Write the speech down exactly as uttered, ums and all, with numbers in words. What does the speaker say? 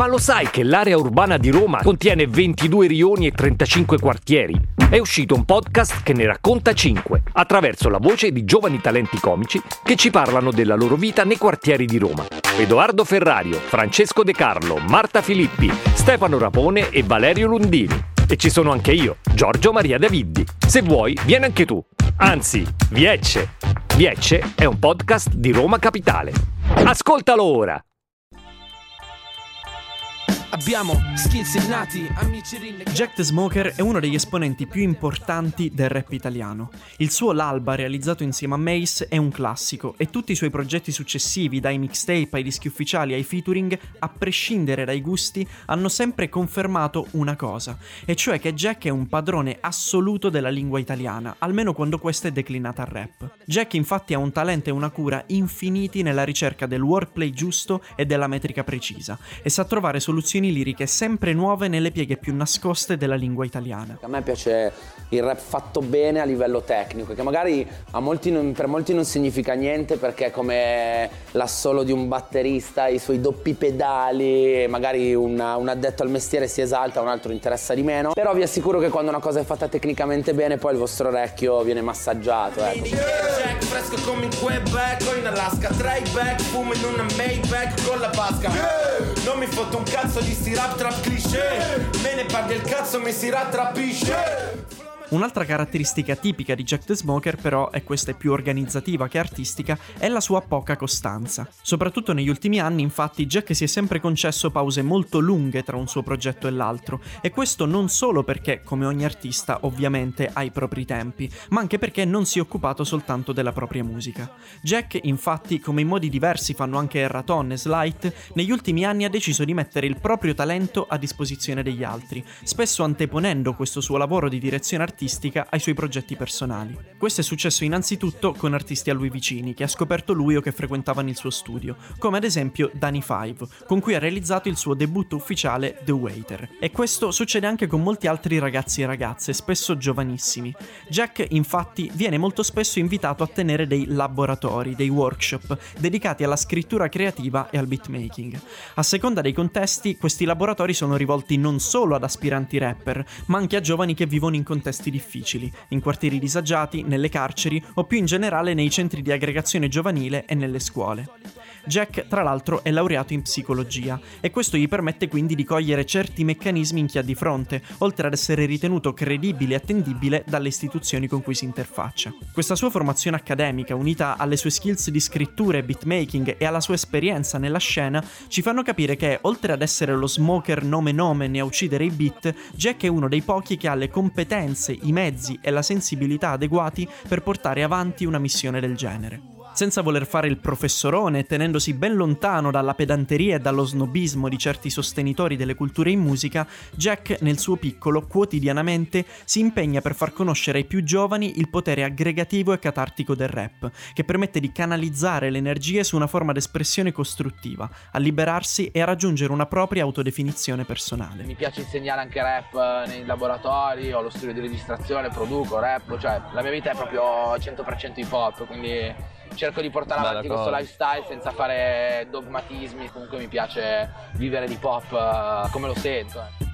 Ma lo sai che l'area urbana di Roma contiene ventidue rioni e trentacinque quartieri? È uscito un podcast che ne racconta cinque, attraverso la voce di giovani talenti comici che ci parlano della loro vita nei quartieri di Roma. Edoardo Ferrario, Francesco De Carlo, Marta Filippi, Stefano Rapone e Valerio Lundini. E ci sono anche io, Giorgio Maria Daviddi. Se vuoi, vieni anche tu. Anzi, Viecce. Viecce è un podcast di Roma Capitale. Ascoltalo ora! Abbiamo skills innati, amici rinnegati. Jack the Smoker è uno degli esponenti più importanti del rap italiano. Il suo L'Alba, realizzato insieme a Mace, è un classico e tutti i suoi progetti successivi, dai mixtape ai dischi ufficiali ai featuring, a prescindere dai gusti, hanno sempre confermato una cosa, e cioè che Jack è un padrone assoluto della lingua italiana, almeno quando questa è declinata al rap. Jack infatti ha un talento e una cura infiniti nella ricerca del wordplay giusto e della metrica precisa, e sa trovare soluzioni liriche sempre nuove nelle pieghe più nascoste della lingua italiana. A me piace il rap fatto bene a livello tecnico, che magari a molti non, per molti non significa niente, perché è come l'assolo di un batterista, i suoi doppi pedali, magari una, un addetto al mestiere si esalta, un altro interessa di meno. Però vi assicuro che quando una cosa è fatta tecnicamente bene, poi il vostro orecchio viene massaggiato, ecco. Jack fresco come in Quebec o in Alaska, try back, fumo in una Maybach con la vasca. Non mi fotto un cazzo di sti rap trap cliché, me ne paga il cazzo, mi si rattrapisce. Un'altra caratteristica tipica di Jack the Smoker, però, e questa è più organizzativa che artistica, è la sua poca costanza. Soprattutto negli ultimi anni, infatti, Jack si è sempre concesso pause molto lunghe tra un suo progetto e l'altro, e questo non solo perché, come ogni artista, ovviamente ha i propri tempi, ma anche perché non si è occupato soltanto della propria musica. Jack, infatti, come in modi diversi fanno anche Erraton e Slight, negli ultimi anni ha deciso di mettere il proprio talento a disposizione degli altri, spesso anteponendo questo suo lavoro di direzione artistica ai suoi progetti personali. Questo è successo innanzitutto con artisti a lui vicini, che ha scoperto lui o che frequentavano il suo studio, come ad esempio Danny Five, con cui ha realizzato il suo debutto ufficiale The Waiter. E questo succede anche con molti altri ragazzi e ragazze, spesso giovanissimi. Jack, infatti, viene molto spesso invitato a tenere dei laboratori, dei workshop, dedicati alla scrittura creativa e al beatmaking. A seconda dei contesti, questi laboratori sono rivolti non solo ad aspiranti rapper, ma anche a giovani che vivono in contesti difficili, in quartieri disagiati, nelle carceri o più in generale nei centri di aggregazione giovanile e nelle scuole. Jack, tra l'altro, è laureato in psicologia e questo gli permette quindi di cogliere certi meccanismi in chi ha di fronte, oltre ad essere ritenuto credibile e attendibile dalle istituzioni con cui si interfaccia. Questa sua formazione accademica, unita alle sue skills di scrittura e beatmaking e alla sua esperienza nella scena, ci fanno capire che, oltre ad essere lo smoker nome nomen e a uccidere i beat, Jack è uno dei pochi che ha le competenze, i mezzi e la sensibilità adeguati per portare avanti una missione del genere. Senza voler fare il professorone, tenendosi ben lontano dalla pedanteria e dallo snobismo di certi sostenitori delle culture in musica, Jack, nel suo piccolo, quotidianamente, si impegna per far conoscere ai più giovani il potere aggregativo e catartico del rap, che permette di canalizzare le energie su una forma d'espressione costruttiva, a liberarsi e a raggiungere una propria autodefinizione personale. Mi piace insegnare anche rap nei laboratori, ho lo studio di registrazione, produco rap, cioè la mia vita è proprio cento per cento hip hop, quindi cerco di portare avanti questo lifestyle senza fare dogmatismi. Comunque mi piace vivere di pop uh, come lo sento. Eh.